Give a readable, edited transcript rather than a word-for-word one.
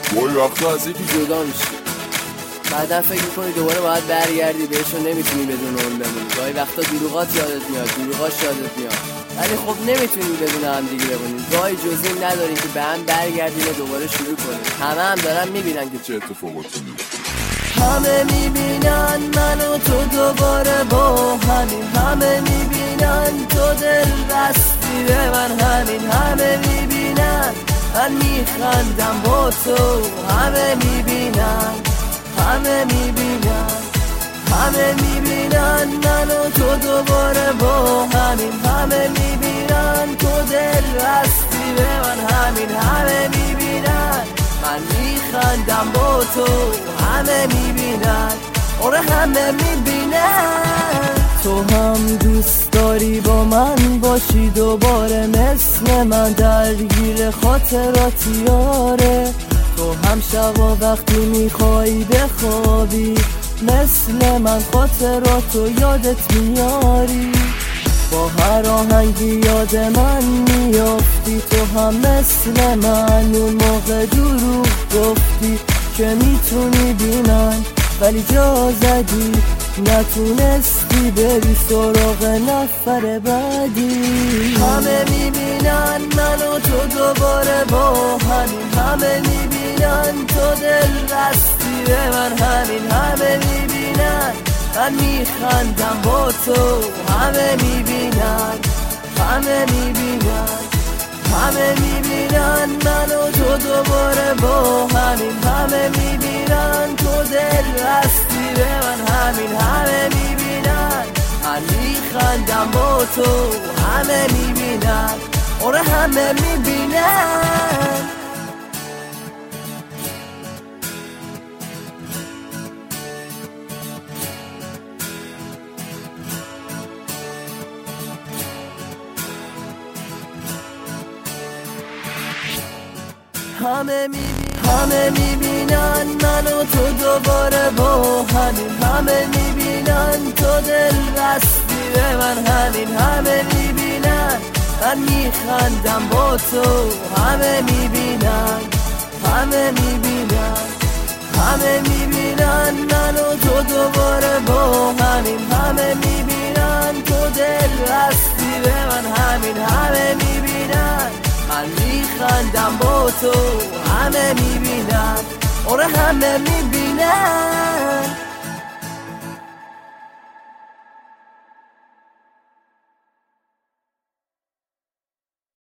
گاهی وقتا از یکی جدا میشی، بعدا فکر میکنی دوباره باید برگردی بهشون، نمیتونی بدون اون بمونی. گاهی وقتا دروغات یادت میاد، دروغاش یادت میاد، ولی خب نمیتونی بدون هم دیگه بمونی. گاهی جزئی نداریم که به هم برگردیم و دوباره شروع کنیم. هم دارن میبینن که چه اتفاقاتی میفته. همه میبینن من و تو دوباره با همین، همه میبینن تو دل بستی به من همین، همه میبینن من میخندم با تو، همه میبینن، همه میبینن، همه میبینن من و تو دوباره با همین، همه میبینن تو دل بستی به من همین، همه میبینن من میخندم با تو، همه میبینن، آره همه میبینن. تو هم دوست داری با من باشی دوباره، مثل من درگیر خاطراتی یاره. تو هم شبا وقتی میخوایی بخوابی، مثل من خاطراتو یادت میاری. با هر آهنگی یاد من میافتی، تو هم مثل من اون موقع دروغ گفتی که میتونی بی من، ولی جا زدی نتونستی بری سراغ نفر بعدی. همه میبینن من و تو دوباره با همین، همه میبینن تو دل بستی به من همین، همه میبینن من میخندم با تو، همه میبینن، همه میبینن، همه میبینن من و تو دوباره با همین، همه میبینن تو دل بستی به من همین، همه میبینن من میخندم با تو، همه میبینن، آره همه میبینن. همه میبینن من و تو دوباره با همین، همه میبینن تو دل بستی به من همین، همه میبینن من میخندم با تو، همه میبینن، همه میبینن، همه میبینن من و تو دوباره با همین، همه میبینن تو دل بستی به من همین، همه میبینن من میخندم با تو، همه میبینن، آره همه میبینن.